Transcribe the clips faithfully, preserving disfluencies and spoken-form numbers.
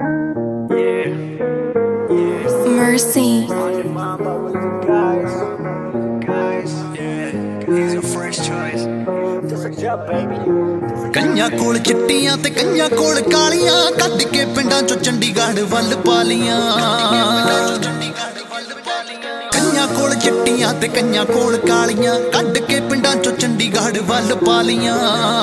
Mercy. ਕਈਆਂ ਕੋਲ ਚਿੱਟੀਆਂ ਤੇ ਕਈਆਂ ਕੋਲ ਕਾਲੀਆਂ, ਕੱਢ ਕੇ ਪਿੰਡਾਂ ਚੋਂ ਚੰਡੀਗੜ੍ਹ ਵੱਲ ਪਾ ਲੀਆਂ। ਕਈਆਂ ਕੋਲ ਚਿੱਟੀਆਂ ਤੇ ਕਈਆਂ ਕੋਲ ਕਾਲੀਆਂ, ਕੱਢ ਕੇ ਪਿੰਡਾਂ ਚੋਂ ਚੰਡੀਗੜ੍ਹ ਵੱਲ ਪਾ ਲੀਆਂ।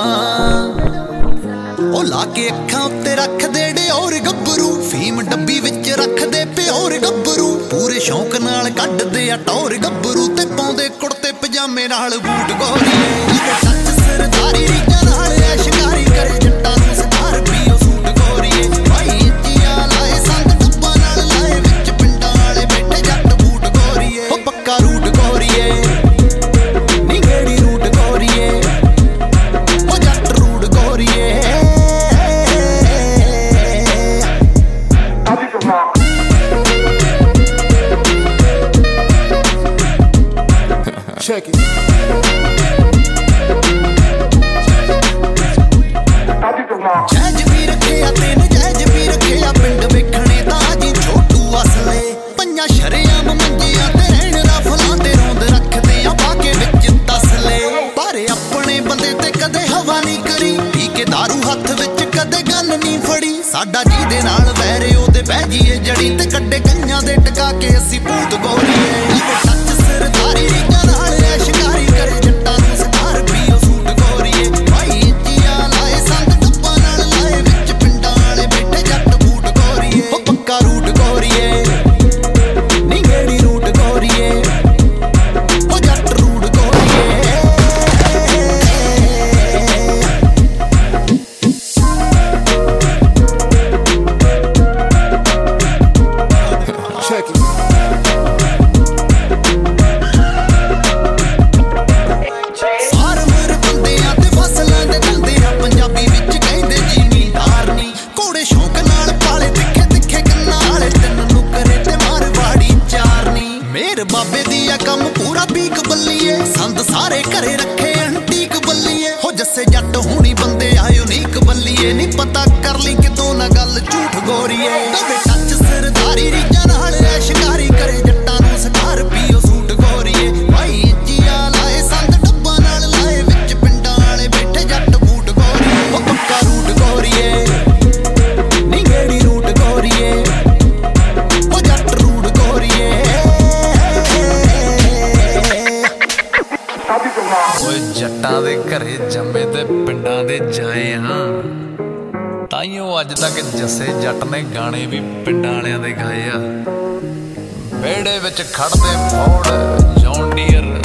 ਉਹ ਲਾ ਕੇ ਅੱਖਾਂ ਉੱਤੇ ਰੱਖਦੇ ਡਿਓਰ ਗੱਭਰੂ, ਫੀਮ ਡੱਬੀ ਵਿੱਚ ਰੱਖਦੇ ਪਿਓਰ ਗੱਭਰੂ। ਪੂਰੇ ਸ਼ੌਂਕ ਨਾਲ ਕੱਢਦੇ ਆ ਟੌਰ ਗੱਭਰੂ, ਤੇ ਪਾਉਂਦੇ ਕੁੜਤੇ ਪਜਾਮੇ ਨਾਲ ਬੂਟ ਗੋਰੀਏ। ਟੱਚ ਸਰਦਾਰੀ ਰੀਝਾਂ ਨਾਲ ਐ ਸ਼ਿਕਾਰੀ ਕਰੇ ਜੱਟਾਂ ਨੂੰ ਸਤਾਰ ਪੀਓ ਸੂਟ ਗੋਰੀਏ। ਭਾਈ ਇੱਚੀਆਂ ਲਾਏ ਸੰਗ ਡੱਬਾਂ ਨਾਲ ਲਾਏ, ਵਿੱਚ ਪਿੰਡਾਂ ਵਾਲੇ ਬੈਠੇ ਜੱਟ ਬੂਟ ਗੋਰੀਏ। ਉਹ ਪੱਕਾ ਰੂਟ ਗੋਰੀਏ ਨੀ ਗੇੜੀ ਰੂਟ ਗੋਰੀਏ, ਉਹ ਜੱਟ ਰੂਟ ਗੋਰੀਏ। Check it. ਜੈਜ ਵੀ ਰੱਖਿਆ ਤੇ ਨਜੈਜ ਵੀ ਰੱਖਿਆ, ਪਿੰਡ ਵੇਖਣੇ ਤਾਂ ਜੀ ਛੋਟੂ ਅਸਲੇ। ਪੰਜਾਂ ਸ਼ਰੇਆਮ ਮੰਜਿਆਂ ਤੇ ਰਹਿਣ ਰਫਲਾਂ ਤੇ ਰੋਂਦ ਰੱਖਦੇ ਆ ਪਾ ਕੇ ਵਿੱਚ ਤਸਲੇ। ਪਰ ਆਪਣੇ ਬੰਦੇ ਤੇ ਕਦੇ ਹਵਾ ਨਹੀਂ ਕਰੀ, ਪੀ ਕੇ ਦਾਰੂ ਹੱਥ ਵਿੱਚ ਕਦੇ ਗੰਨ ਨਹੀਂ ਫੜੀ। ਸਾਡਾ ਜਿਹਦੇ ਨਾਲ ਵੈਰੇ ਉਹਦੇ ਬਹਿ ਜੀਏ ਜੜੀ, ਤੇ ਕੱਢੇ ਕਈਆਂ ਦੇ ਟਕਾ ਕੇ ਅਸੀਂ ਭੂਤ ਗੋਰੀਏ। ਟੱਚ ਸਰਦਾਰੀ ਰੀਝਾਂ ਨਾਲ ਐ ਸ਼ਿਕਾਰੀ ਕਰੇ ਜੱਟਾਂ ਨੂੰ ਸਤਾਰ ਪੀਓ ਸੂਟ ਗੋਰੀਏ। ਭਾਈ ਇੱਚੀਆਂ ਲਾਏ ਸੰਗ ਡੱਬਾਂ ਨਾਲ ਲਾਏ, ਵਿੱਚ ਪਿੰਡਾਂ ਵਾਲੇ ਬੈਠੇ ਜੱਟ ਬੂਟ ਗੋਰੀਏ। ਉਹ ਪੱਕਾ ਰੂਟ ਗੋਰੀਏ ਨੀ ਗੇੜੀ ਰੂਟ ਗੋਰੀਏ, ਉਹ ਜੱਟ ਰੂਟ ਗੋਰੀਏ। Check it. ਫਾਰਮਰ ਬੰਦਿਆਂ ਤੇ ਫਸਲਾਂ ਦੇ ਧੰਦੇ ਆ, ਪੰਜਾਬੀ ਵਿੱਚ ਕਹਿੰਦੇ ਜ਼ਿਮੀਂਦਾਰ ਨੀ। ਘੋੜੇ ਸ਼ੌਂਕ ਨਾਲ ਪਾਲੇ ਤਿੱਖੇ ਤਿੱਖੇ ਕੰਨਾਂ ਵਾਲੇ, ਤਿੰਨ ਨੁਕਰੇ ਤੇ ਮਾਰਵਾੜੀ ਚਾਰ ਨੀ। ਮੇਰ ਬਾਬੇ ਦੀ ਆ ਕੰਮ ਪੂਰਾ ਪੀਕ ਬੱਲੀਏ, ਸੰਦ ਸਾਰੇ ਘਰੇ ਰੱਖੇ ਅੰਟੀਕ ਬੱਲੀਏ। ਹੋ ਜੱਸੇ ਜੱਟ ਹੋਣੀ ਬੰਦੇ ਆ ਯੂਨੀਕ ਬੱਲੀਏ, ਨੀ ਪਤਾ ਕਰ ਲਈ ਕਿਤੋਂ ਨਾ ਗੱਲ ਝੂਠ ਗੋਰੀਏ। ਟੱਚ ਸਰਦਾਰੀ ਰੀਝਾਂ ਨਾਲ ਐ ਸ਼ਿਕਾਰੀ ਕਰੇ ਜੱਟਾਂ ਨੂੰ ਸਤਾਰ ਪੀਓ ਸੂਟ ਗੋਰੀਏ। ਭਾਈ ਇੱਚੀਆਂ ਲਾਏ ਸੰਗ ਡੱਬਾਂ ਨਾਲ ਲਾਏ, ਵਿੱਚ ਪਿੰਡਾਂ ਵਾਲੇ ਬੈਠੇ ਜੱਟ ਬੂਟ ਗੋਰੀਏ। ਉਹ ਪੱਕਾ ਰੂਟ ਗੋਰੀਏ ਨੀ ਗੇੜੀ ਰੂਟ ਗੋਰੀਏ, ਉਹ ਜੱਟ ਰੂਟ ਗੋਰੀਏ। ਓਏ ਜੱਟਾਂ ਦੇ ਘਰੇ ਜੰਮੇ ਤੇ ਪਿੰਡਾਂ ਦੇ ਜਾਏ ਹਾਂ, ਤਾਈਓ ਅੱਜ ਤੱਕ ਜੱਸੇ ਜੱਟ ਨੇ ਗਾਣੇ ਵੀ ਪਿੰਡਾਂ ਵਾਲਿਆਂ ਦੇ ਗਾਏ ਆ। ਵਿਹੜੇ ਵਿੱਚ ਖੜਦੇ ਫੋੜ ਜੌਨ ਡੀਅਰ